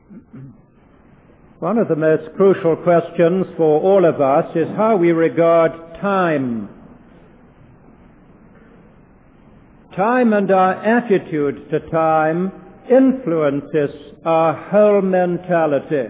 One of the most crucial questions for all of us is how we regard time. Time and our attitude to time influences our whole mentality.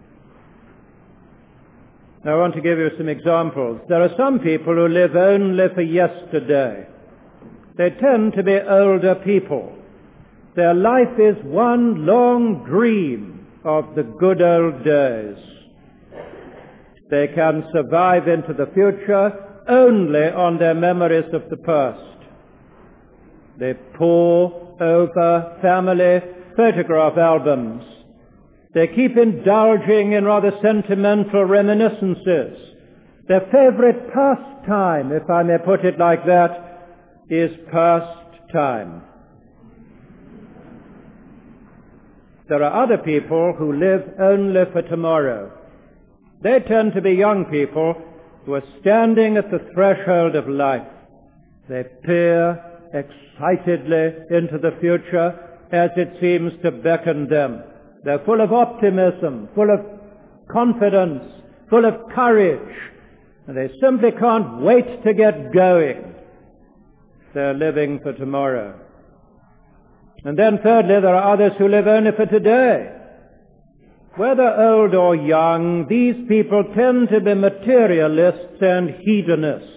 Now, I want to give you some examples. There are some people who live only for yesterday. They tend to be older people. Their life is one long dream of the good old days. They can survive into the future only on their memories of the past. They pore over family photograph albums. They keep indulging in rather sentimental reminiscences. Their favorite pastime, if I may put it like that, is pastime. There are other people who live only for tomorrow. They tend to be young people who are standing at the threshold of life. They peer excitedly into the future as it seems to beckon them. They're full of optimism, full of confidence, full of courage, and they simply can't wait to get going. They're living for tomorrow. And then thirdly, there are others who live only for today. Whether old or young, these people tend to be materialists and hedonists.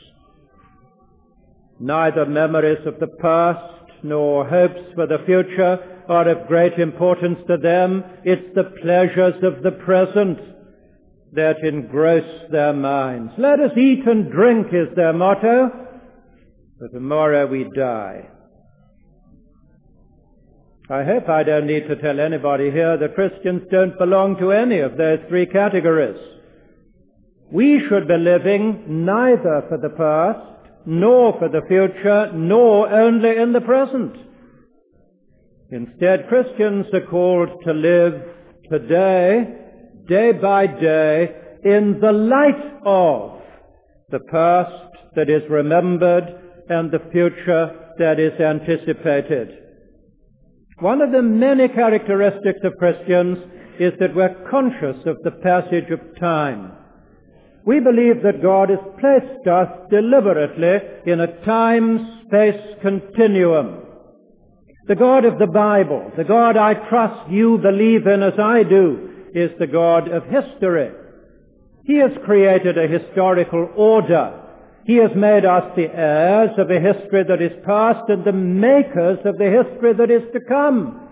Neither memories of the past nor hopes for the future are of great importance to them. It's the pleasures of the present that engross their minds. Let us eat and drink is their motto, for tomorrow we die. I hope I don't need to tell anybody here that Christians don't belong to any of those three categories. We should be living neither for the past, nor for the future, nor only in the present. Instead, Christians are called to live today, day by day, in the light of the past that is remembered and the future that is anticipated. One of the many characteristics of Christians is that we're conscious of the passage of time. We believe that God has placed us deliberately in a time-space continuum. The God of the Bible, the God I trust you believe in as I do, is the God of history. He has created a historical order. He has made us the heirs of a history that is past and the makers of the history that is to come.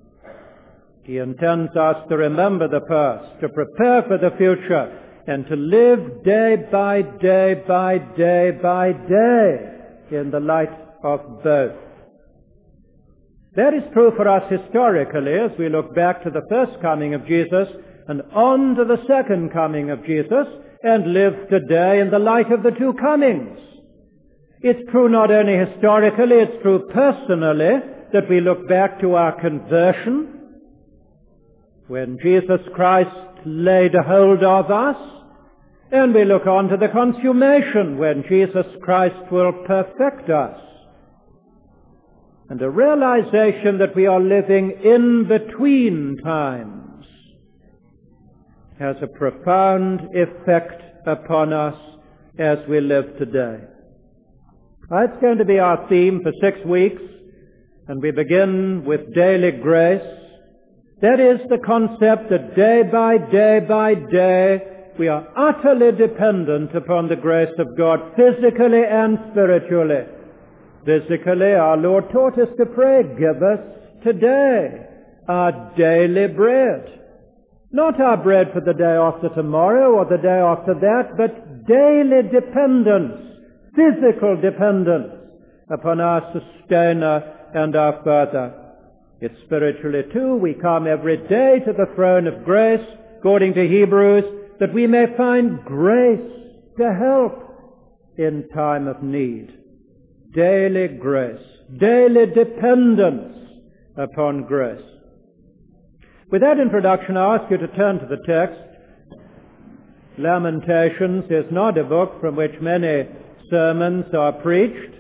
He intends us to remember the past, to prepare for the future, and to live day by day by day by day in the light of both. That is true for us historically as we look back to the first coming of Jesus and on to the second coming of Jesus and live today in the light of the two comings. It's true not only historically, it's true personally that we look back to our conversion when Jesus Christ laid hold of us, and we look on to the consummation when Jesus Christ will perfect us. And a realization that we are living in between times has a profound effect upon us as we live today. It's going to be our theme for 6 weeks, and we begin with daily grace. That is the concept that day by day by day we are utterly dependent upon the grace of God, physically and spiritually. Physically, our Lord taught us to pray, give us today our daily bread. Not our bread for the day after tomorrow or the day after that, but daily dependence, physical dependence upon our sustainer and our Father. It's spiritually too. We come every day to the throne of grace, according to Hebrews, that we may find grace to help in time of need. Daily grace, daily dependence upon grace. With that introduction, I ask you to turn to the text. Lamentations is not a book from which many sermons are preached,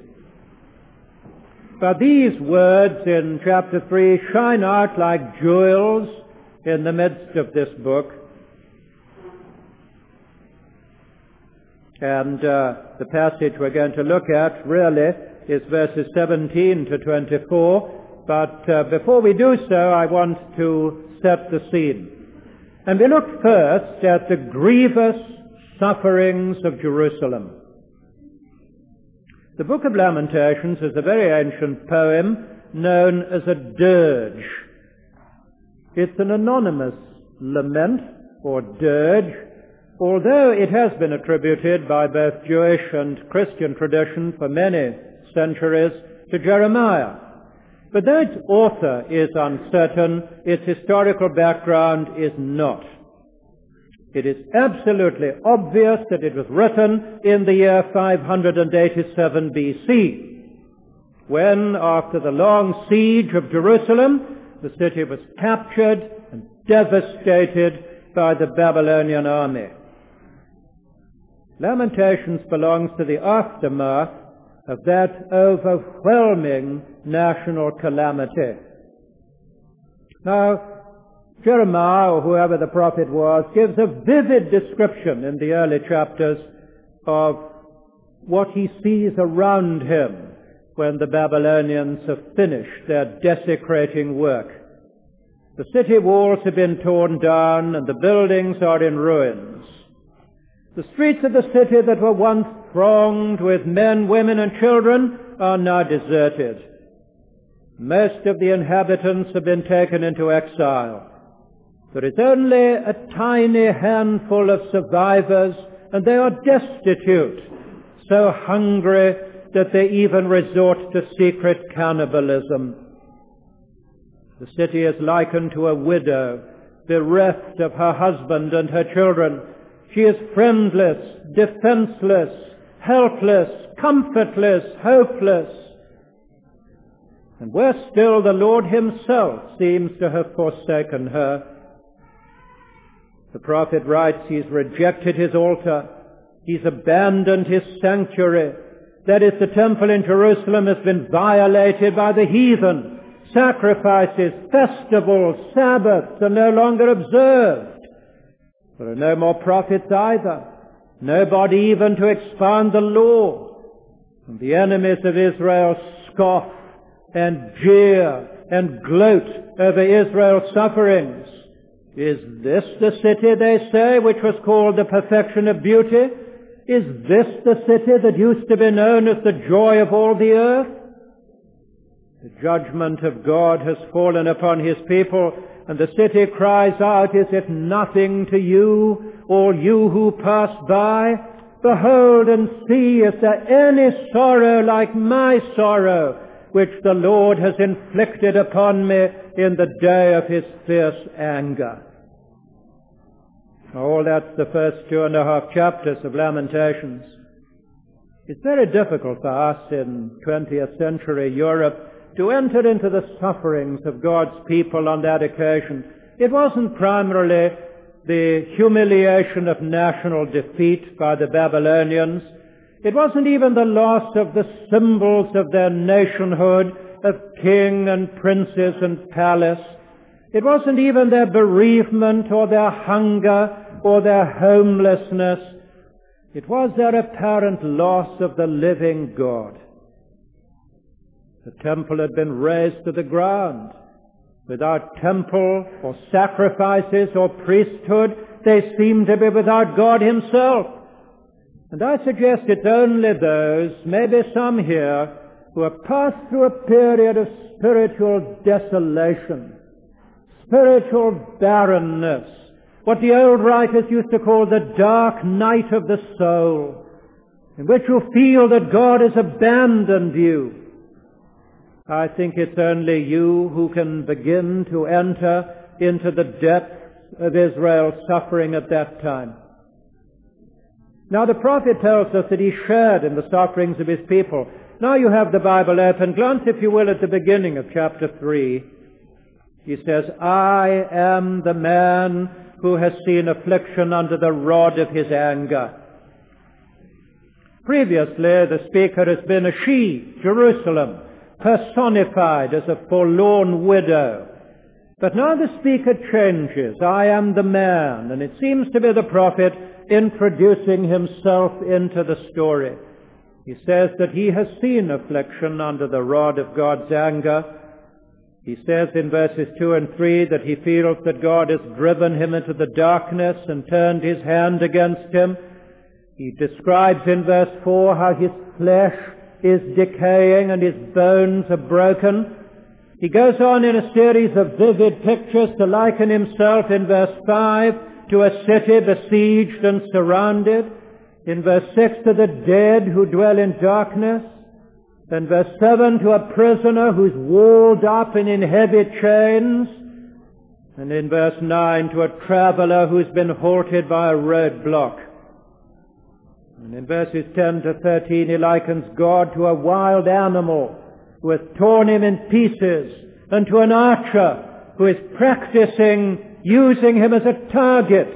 but these words in chapter 3 shine out like jewels in the midst of this book. And the passage we're going to look at really is verses 17 to 24. But before we do so, I want to set the scene. And we look first at the grievous sufferings of Jerusalem. The Book of Lamentations is a very ancient poem known as a dirge. It's an anonymous lament or dirge, although it has been attributed by both Jewish and Christian tradition for many centuries to Jeremiah. But though its author is uncertain, its historical background is not. It is absolutely obvious that it was written in the year 587 BC, when, after the long siege of Jerusalem, the city was captured and devastated by the Babylonian army. Lamentations belongs to the aftermath of that overwhelming national calamity. Now, Jeremiah, or whoever the prophet was, gives a vivid description in the early chapters of what he sees around him when the Babylonians have finished their desecrating work. The city walls have been torn down and the buildings are in ruins. The streets of the city that were once thronged with men, women, and children are now deserted. Most of the inhabitants have been taken into exile. There is only a tiny handful of survivors, and they are destitute, so hungry that they even resort to secret cannibalism. The city is likened to a widow, bereft of her husband and her children. She is friendless, defenseless, helpless, comfortless, hopeless. And worse still, the Lord himself seems to have forsaken her. The prophet writes he's rejected his altar. He's abandoned his sanctuary. That is, the temple in Jerusalem has been violated by the heathen. Sacrifices, festivals, Sabbaths are no longer observed. There are no more prophets either. Nobody even to expound the law. And the enemies of Israel scoff and jeer and gloat over Israel's sufferings. Is this the city, they say, which was called the perfection of beauty? Is this the city that used to be known as the joy of all the earth? The judgment of God has fallen upon his people, and the city cries out, is it nothing to you, all you who pass by? Behold and see, is there any sorrow like my sorrow, which the Lord has inflicted upon me in the day of his fierce anger? Oh, that's the first 2.5 chapters of Lamentations. It's very difficult for us in 20th century Europe to enter into the sufferings of God's people on that occasion. It wasn't primarily the humiliation of national defeat by the Babylonians. It wasn't even the loss of the symbols of their nationhood, of king and princes and palace. It wasn't even their bereavement or their hunger or their homelessness. It was their apparent loss of the living God. The temple had been razed to the ground. Without temple or sacrifices or priesthood, they seemed to be without God himself. And I suggest it's only those, maybe some here, who have passed through a period of spiritual desolation, spiritual barrenness, what the old writers used to call the dark night of the soul, in which you feel that God has abandoned you. I think it's only you who can begin to enter into the depths of Israel's suffering at that time. Now the prophet tells us that he shared in the sufferings of his people. Now you have the Bible open. Glance, if you will, at the beginning of chapter 3. He says, I am the man who has seen affliction under the rod of his anger. Previously, the speaker has been a she, Jerusalem, personified as a forlorn widow. But now the speaker changes. I am the man. And it seems to be the prophet introducing himself into the story. He says that he has seen affliction under the rod of God's anger. He says in verses 2 and 3 that he feels that God has driven him into the darkness and turned his hand against him. He describes in verse 4 how his flesh is decaying and his bones are broken. He goes on in a series of vivid pictures to liken himself in verse 5 to a city besieged and surrounded. In verse 6 to the dead who dwell in darkness. In verse 7 to a prisoner who's walled up and in heavy chains. And in verse 9 to a traveler who's been halted by a roadblock. And in verses 10 to 13 he likens God to a wild animal who has torn him in pieces, and to an archer who is practicing using him as a target.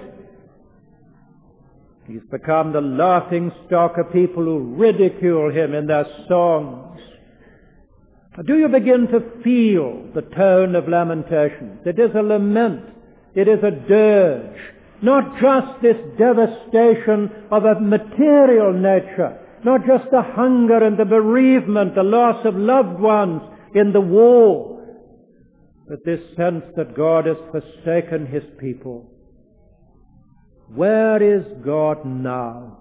He's become the laughing stock of people who ridicule him in their songs. Do you begin to feel the tone of Lamentations? It is a lament. It is a dirge. Not just this devastation of a material nature, not just the hunger and the bereavement, the loss of loved ones in the war, but this sense that God has forsaken his people. Where is God now?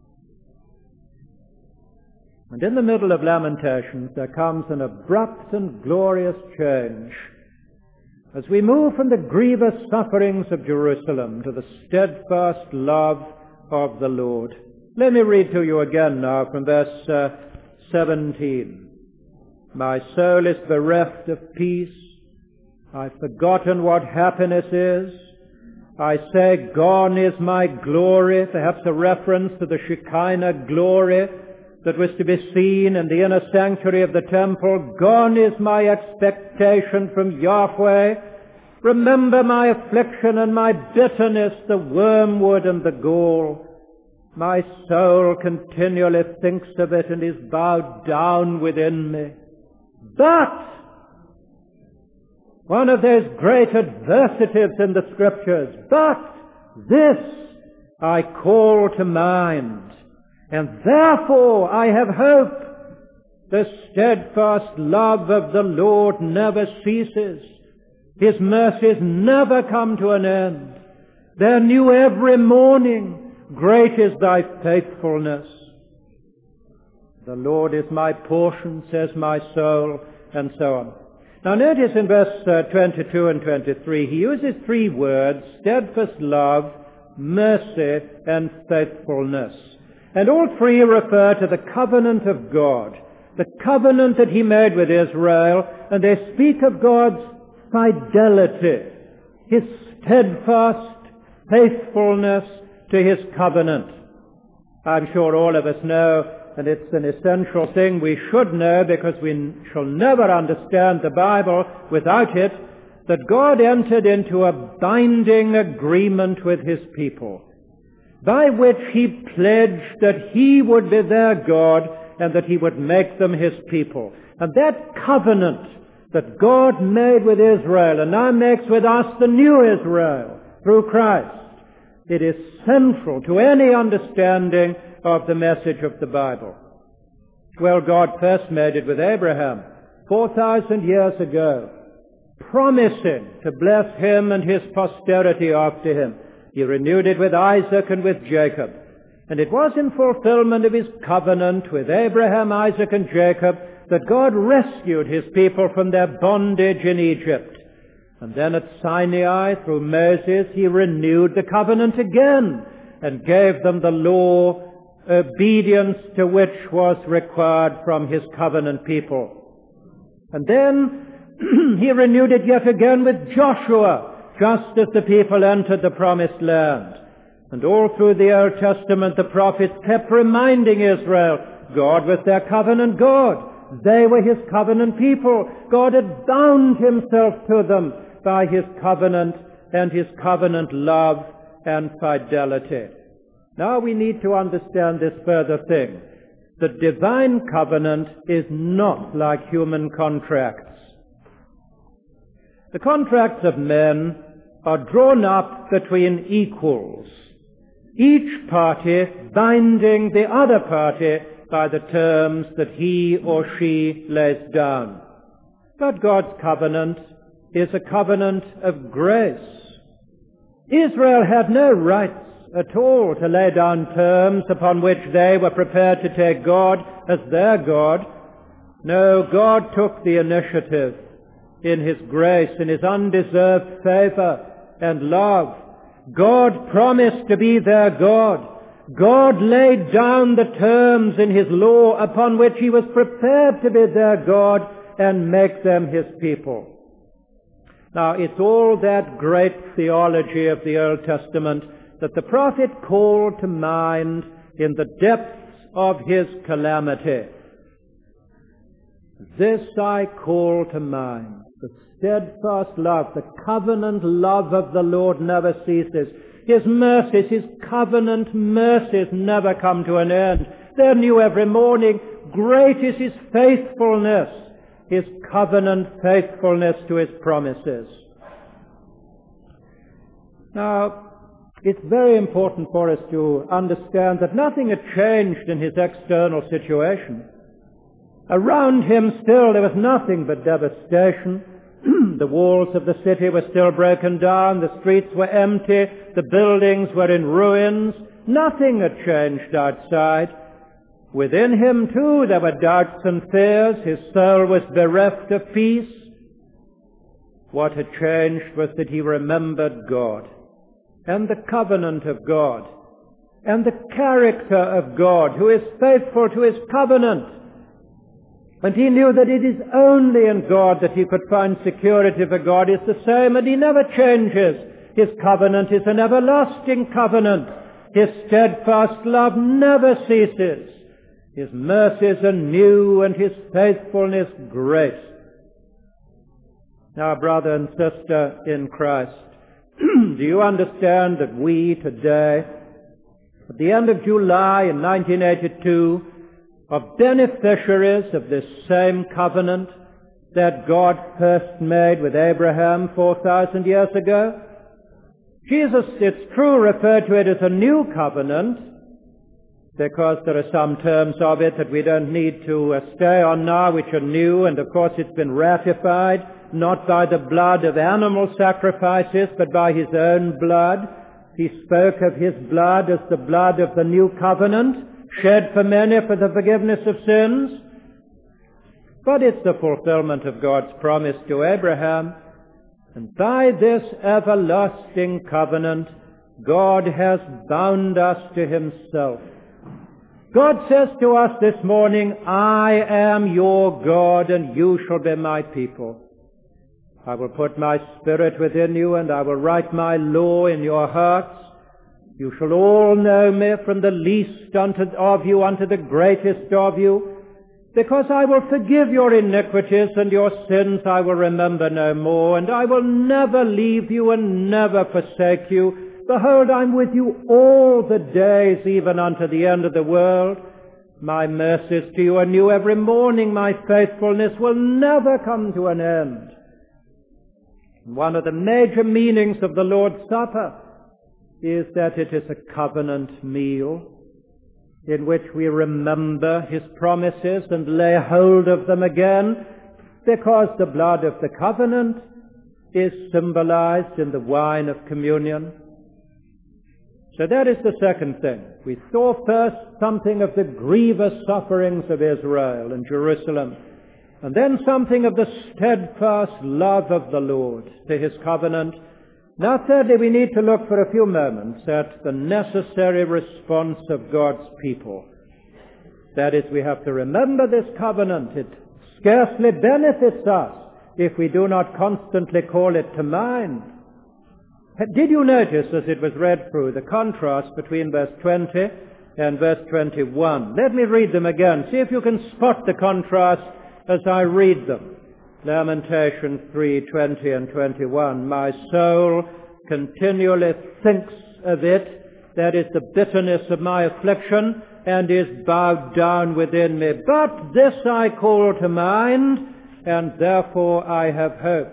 And in the middle of Lamentations there comes an abrupt and glorious change. As we move from the grievous sufferings of Jerusalem to the steadfast love of the Lord. Let me read to you again now from verse 17. My soul is bereft of peace. I've forgotten what happiness is. I say, gone is my glory, perhaps a reference to the Shekinah glory that was to be seen in the inner sanctuary of the temple. Gone is my expectation from Yahweh. Remember my affliction and my bitterness, the wormwood and the gall. My soul continually thinks of it and is bowed down within me. But one of those great adversities in the Scriptures, but this I call to mind, and therefore I have hope. The steadfast love of the Lord never ceases. His mercies never come to an end. They're new every morning. Great is thy faithfulness. The Lord is my portion, says my soul, and so on. Now notice in verse 22 and 23, he uses three words: steadfast love, mercy, and faithfulness. And all three refer to the covenant of God, the covenant that he made with Israel, and they speak of God's fidelity, his steadfast faithfulness to his covenant. I'm sure all of us know, and it's an essential thing we should know because we shall never understand the Bible without it, that God entered into a binding agreement with his people, by which he pledged that he would be their God and that he would make them his people. And that covenant that God made with Israel and now makes with us, the new Israel, through Christ, it is central to any understanding of the message of the Bible. Well, God first made it with Abraham 4,000 years ago, promising to bless him and his posterity after him. He renewed it with Isaac and with Jacob. And it was in fulfillment of his covenant with Abraham, Isaac, and Jacob that God rescued his people from their bondage in Egypt. And then at Sinai, through Moses, he renewed the covenant again and gave them the law, obedience to which was required from his covenant people. And then he renewed it yet again with Joshua, just as the people entered the promised land. And all through the Old Testament, the prophets kept reminding Israel, God was their covenant God. They were his covenant people. God had bound himself to them by his covenant and his covenant love and fidelity. Now we need to understand this further thing. The divine covenant is not like human contracts. The contracts of men are drawn up between equals, each party binding the other party by the terms that he or she lays down. But God's covenant is a covenant of grace. Israel had no rights at all to lay down terms upon which they were prepared to take God as their God. No, God took the initiative in His grace, in His undeserved favor and love. God promised to be their God. God laid down the terms in His law upon which He was prepared to be their God and make them His people. Now, it's all that great theology of the Old Testament that the prophet called to mind in the depths of his calamity. This I call to mind. The steadfast love, the covenant love of the Lord never ceases. His mercies, His covenant mercies never come to an end. They're new every morning. Great is His faithfulness, His covenant faithfulness to His promises. Now, it's very important for us to understand that nothing had changed in his external situation. Around him still there was nothing but devastation. The walls of the city were still broken down. The streets were empty. The buildings were in ruins. Nothing had changed outside. Within him, too, there were doubts and fears. His soul was bereft of peace. What had changed was that he remembered God and the covenant of God and the character of God, who is faithful to His covenant. And he knew that it is only in God that he could find security, for God is the same and He never changes. His covenant is an everlasting covenant. His steadfast love never ceases. His mercies are new and His faithfulness great. Now, brother and sister in Christ, do you understand that we today, at the end of July in 1982, are beneficiaries of this same covenant that God first made with Abraham 4,000 years ago? Jesus, it's true, referred to it as a new covenant, because there are some terms of it that we don't need to stay on now, which are new, and of course it's been ratified, not by the blood of animal sacrifices, but by His own blood. He spoke of His blood as the blood of the new covenant, shed for many for the forgiveness of sins. But it's the fulfillment of God's promise to Abraham. And by this everlasting covenant, God has bound us to Himself. God says to us this morning, I am your God, and you shall be my people. I will put my Spirit within you, and I will write my law in your hearts. You shall all know me, from the least of you unto the greatest of you, because I will forgive your iniquities, and your sins I will remember no more, and I will never leave you and never forsake you. Behold, I'm with you all the days, even unto the end of the world. My mercies to you are new every morning. My faithfulness will never come to an end. One of the major meanings of the Lord's Supper is that it is a covenant meal in which we remember His promises and lay hold of them again, because the blood of the covenant is symbolized in the wine of communion. So that is the second thing. We saw first something of the grievous sufferings of Israel and Jerusalem, and then something of the steadfast love of the Lord to His covenant. Now, thirdly, we need to look for a few moments at the necessary response of God's people. That is, we have to remember this covenant. It scarcely benefits us if we do not constantly call it to mind. Did you notice, as it was read through, the contrast between verse 20 and verse 21? Let me read them again. See if you can spot the contrast as I read them. Lamentations 3:20 and 21. My soul continually thinks of it, that is the bitterness of my affliction, and is bowed down within me. But this I call to mind, and therefore I have hope.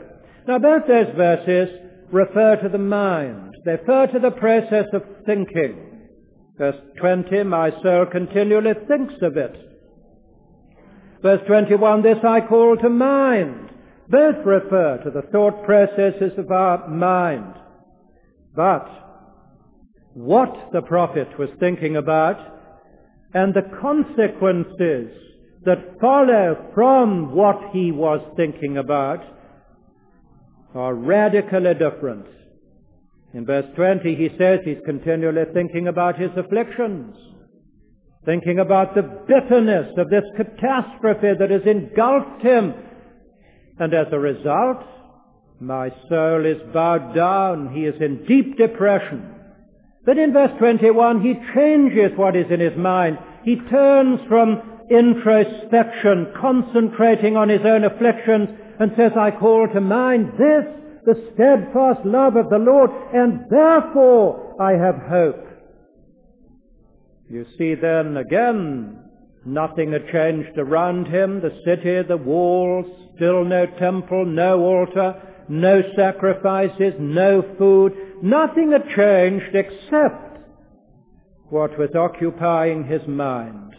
Now both those verses refer to the mind. They refer to the process of thinking. Verse 20, my soul continually thinks of it. Verse 21, this I call to mind. Both refer to the thought processes of our mind. But what the prophet was thinking about and the consequences that follow from what he was thinking about are radically different. In verse 20 he says he's continually thinking about his afflictions, thinking about the bitterness of this catastrophe that has engulfed him. And as a result, my soul is bowed down. He is in deep depression. But in verse 21 he changes what is in his mind. He turns from introspection, concentrating on his own afflictions, and says, I call to mind this, the steadfast love of the Lord, and therefore I have hope. You see then again, nothing had changed around him, the city, the walls, still no temple, no altar, no sacrifices, no food. Nothing had changed except what was occupying his mind.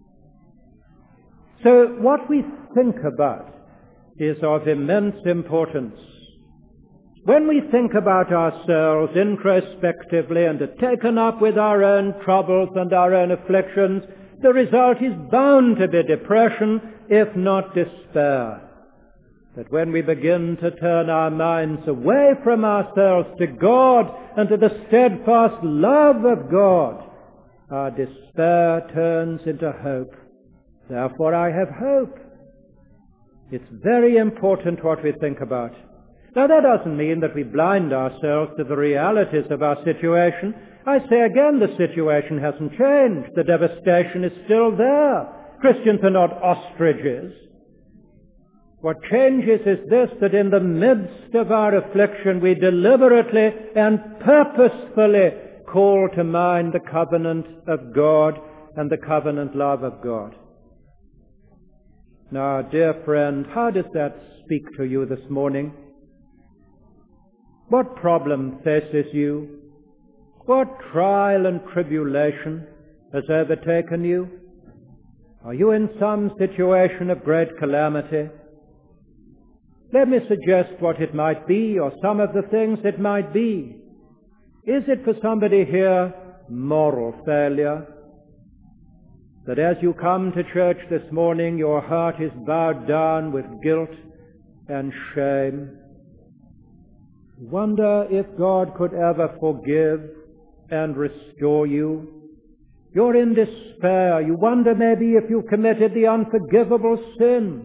So what we think about is of immense importance. When we think about ourselves introspectively and are taken up with our own troubles and our own afflictions, the result is bound to be depression, if not despair. But when we begin to turn our minds away from ourselves to God and to the steadfast love of God, our despair turns into hope. Therefore I have hope. It's very important what we think about. Now that doesn't mean that we blind ourselves to the realities of our situation. I say again, the situation hasn't changed. The devastation is still there. Christians are not ostriches. What changes is this, that in the midst of our affliction we deliberately and purposefully call to mind the covenant of God and the covenant love of God. Now, dear friend, how does that speak to you this morning? What problem faces you? What trial and tribulation has overtaken you? Are you in some situation of great calamity? Let me suggest what it might be, or some of the things it might be. Is it for somebody here moral failure? That as you come to church this morning, your heart is bowed down with guilt and shame? Wonder if God could ever forgive and restore you. You're in despair. You wonder maybe if you committed the unforgivable sin.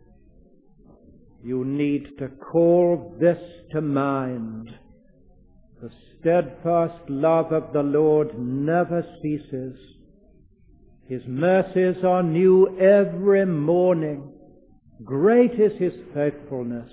You need to call this to mind. The steadfast love of the Lord never ceases. His mercies are new every morning. Great is His faithfulness.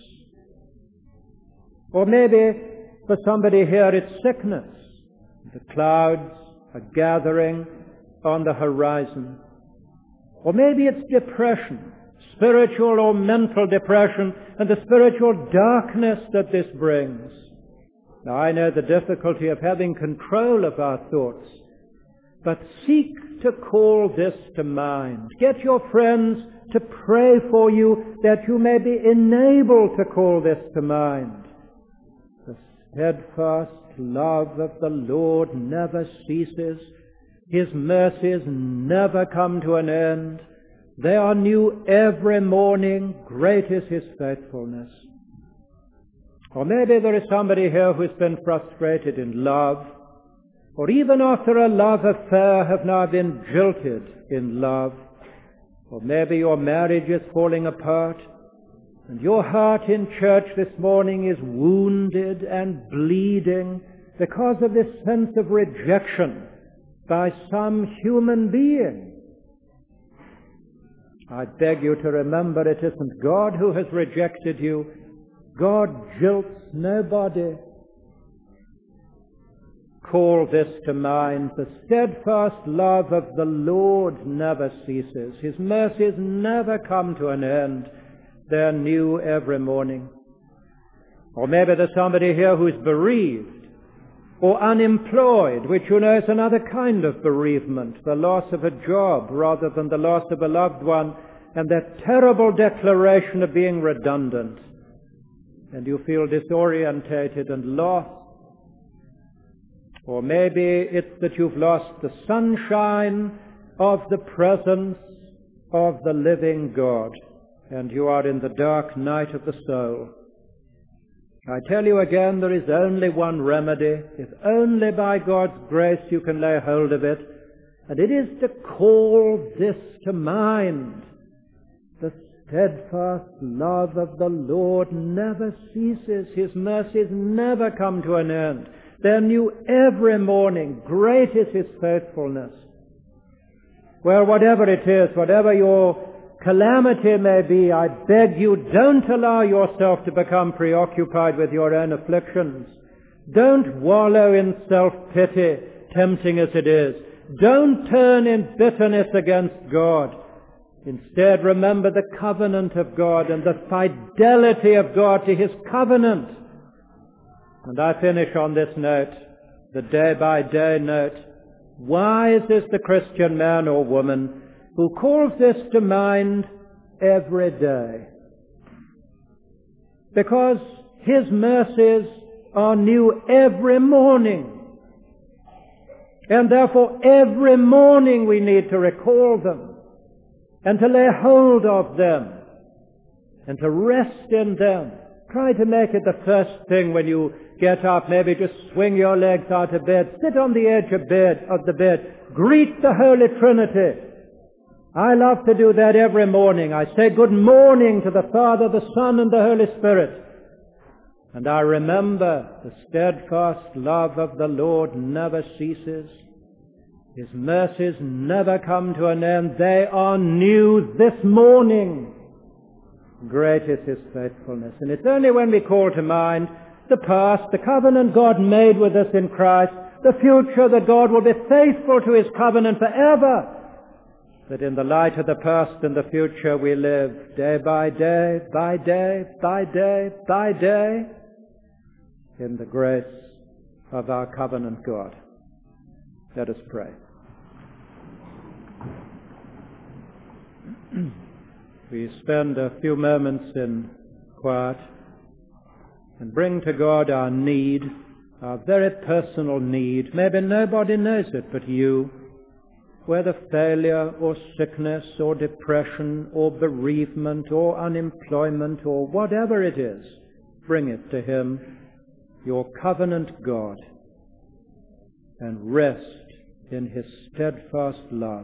Or maybe for somebody here it's sickness. The clouds are gathering on the horizon. Or maybe it's depression, spiritual or mental depression, and the spiritual darkness that this brings. Now I know the difficulty of having control of our thoughts, but seek to call this to mind. Get your friends to pray for you that you may be enabled to call this to mind. The steadfast love of the Lord never ceases. His mercies never come to an end. They are new every morning. Great is His faithfulness. Or maybe there is somebody here who's been frustrated in love, or even after a love affair have now been jilted in love. Or maybe your marriage is falling apart, and your heart in church this morning is wounded and bleeding because of this sense of rejection by some human being. I beg you to remember, it isn't God who has rejected you. God jilts nobody. Call this to mind. The steadfast love of the Lord never ceases. His mercies never come to an end. They're new every morning. Or maybe there's somebody here who's bereaved or unemployed, which you know is another kind of bereavement, the loss of a job rather than the loss of a loved one, and that terrible declaration of being redundant. And you feel disorientated and lost. Or maybe it's that you've lost the sunshine of the presence of the living God, and you are in the dark night of the soul. I tell you again, there is only one remedy. If only by God's grace you can lay hold of it, and it is to call this to mind. The steadfast love of the Lord never ceases. His mercies never come to an end. They're new every morning. Great is His faithfulness. Well, whatever it is, whatever your calamity may be, I beg you, don't allow yourself to become preoccupied with your own afflictions. Don't wallow in self-pity, tempting as it is. Don't turn in bitterness against God. Instead, remember the covenant of God and the fidelity of God to His covenant. And I finish on this note, the day-by-day note. Wise is the Christian man or woman who calls this to mind every day, because His mercies are new every morning, and therefore every morning we need to recall them and to lay hold of them and to rest in them. Try to make it the first thing when you get up. Maybe just swing your legs out of bed, sit on the edge of the bed, greet the Holy Trinity. I love to do that every morning. I say good morning to the Father, the Son, and the Holy Spirit. And I remember the steadfast love of the Lord never ceases. His mercies never come to an end. They are new this morning. Great is His faithfulness. And it's only when we call to mind the past, the covenant God made with us in Christ, the future, that God will be faithful to His covenant forever, that in the light of the past and the future we live day by day, by day, by day, by day, in the grace of our covenant God. Let us pray. We spend a few moments in quiet and bring to God our need, our very personal need. Maybe nobody knows it but you. Whether failure or sickness or depression or bereavement or unemployment or whatever it is, bring it to Him, your covenant God, and rest in His steadfast love.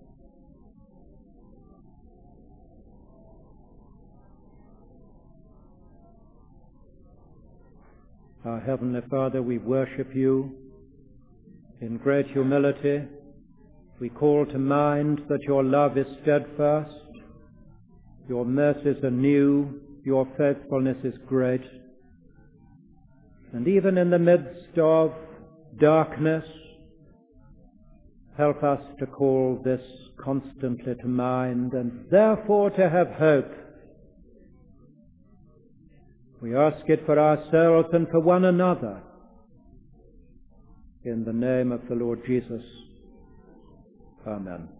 Our Heavenly Father, we worship You in great humility. We call to mind that Your love is steadfast, Your mercies are new, Your faithfulness is great. And even in the midst of darkness, help us to call this constantly to mind, and therefore to have hope. We ask it for ourselves and for one another. In the name of the Lord Jesus. Amen.